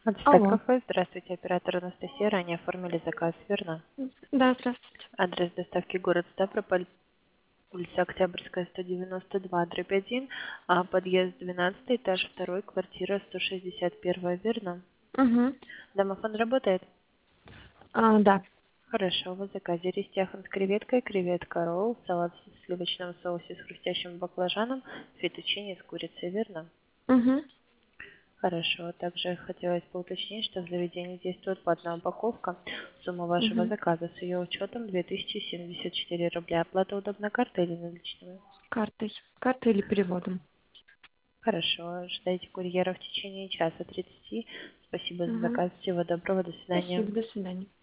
Антистек Алло. кафе. Здравствуйте, оператор Анастасия. Ранее оформили заказ, верно? Да, здравствуйте. Адрес доставки город Ставрополь, улица Октябрьская, 192, дробь 1, подъезд 12, этаж 2, квартира 161, верно? Угу. Домофон работает? Да. Хорошо, в заказе рис с креветкой, креветка ролл, салат в сливочном соусе с хрустящим баклажаном, фетучини с курицей, верно? Угу. Хорошо. Также хотелось бы уточнить, что в заведении действует платная упаковка. Сумма вашего Угу. заказа с ее учетом 2074 рубля. Оплата удобна картой или наличными? Картой. Картой или переводом. Хорошо. Ждайте курьера в течение часа 30. Спасибо за Угу. заказ. Всего доброго. До свидания. Спасибо, до свидания.